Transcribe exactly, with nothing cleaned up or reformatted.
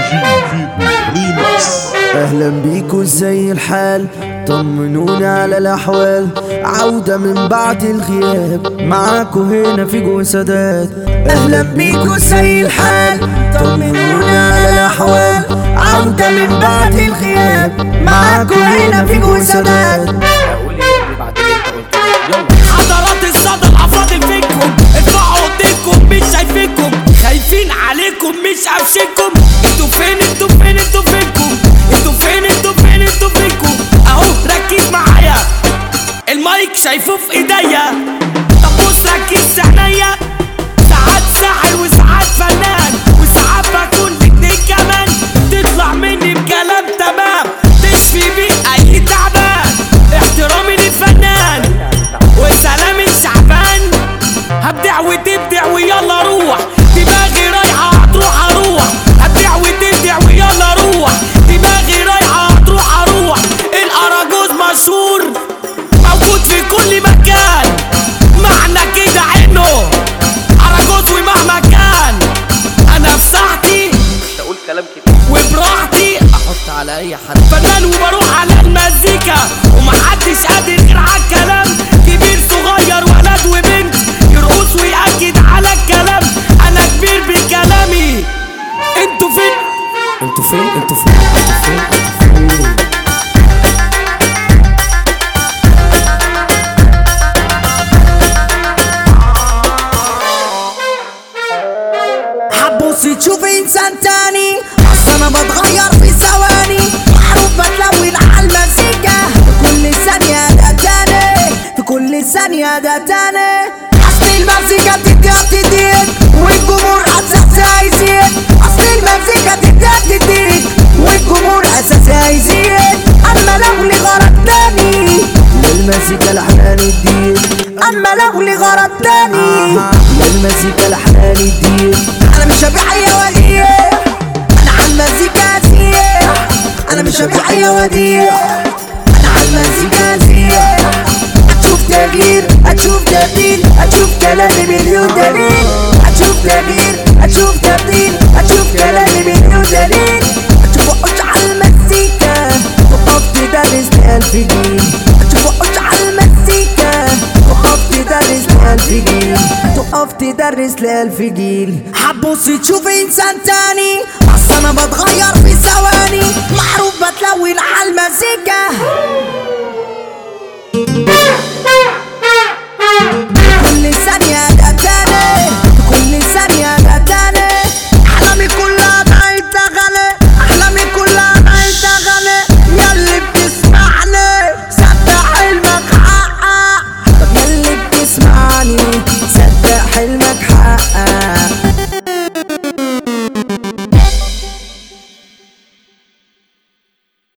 اهلا بيكو زي الحال، طمنوني على الاحوال، عودة من بعد الغياب، معاكو هنا في جو سادات. اهلا بيكو زي الحال، طمنوني على الاحوال، عودة من بعد الغياب، معاكو هنا في جو سادات. حضرات الصدى الافاضل فيكم، ارفعوا ايديكم مش شايفينكم، خايفين عليكم مش قافشينكم. انتوا فين انتوا فين انتوا فينكم، انتوا فين انتوا فين انتوا فينكم. اهو ركز معايا، المايك شايفه في ايديا، طب بص ركز في عينيا. ساعات ساحر وساعات فنان، وساعات بكون الاتنين كمان. تطلع مني بكلام تمام، تشفي بيه اي تعبان. احترامي للفنان وسلامي الشعبان، هبدع وتبدع ويلا روح. دماغي رايحة هتروح اروح، هبدع وتبدع ويلا روح. دماغي رايحة هتروح اروح. الاراجوز مشهور موجود في كل مكان، معنى كده عنه اراجوز ومهما كان. انا في ساحتي اقول كلام كتير وبراحتي، احط على اي حد فنان وبروح على المزيكا، ومحدش قادر غير على الكلام. كبير صغير ولد وبنت يرقص ويأكد على الكلام. انا كبير بكلامي. انتوا فين انتوا فين انتوا فين انتوا فين انتوا فين؟ هتبص تشوف انسان تاني، اصل انا بتغير في ثواني. معروف بتلون على المزيكا، في كل ثانية ده تاني، في كل ثانية ده تاني. اصل المزيكا بتديها بتديك، والجمهور اساسها يزيد. اصل المزيكا بتديها بتديك، والجمهور اساسها يزيد. اما لو لي غرض تاني، للمزيكا لحنان الدين. اما لو لي غرض تاني، للمزيكا لحنان الدين. انا مش هبيع اي وديع، انا على المزيكا ازيع. انا مش هبيع اي وديع، انا على المزيكا ازيع. هتشوف تغيير، هتشوف تبديل، هتشوف كلامي مليون دليل. هتشوف تغيير، هتشوف تبديل، هتشوف كلامي مليون دليل. هتشوف وقوش على المزيكا، وقف تدرس لألف جيل. هتشوف وقوش على المزيكا، وقف تدرس لألف جيل. تقف تدرس لألف جيل. هتبص تشوف انسان تاني، اصل انا بتغير في ثواني. معروف بتلون على المزيكا.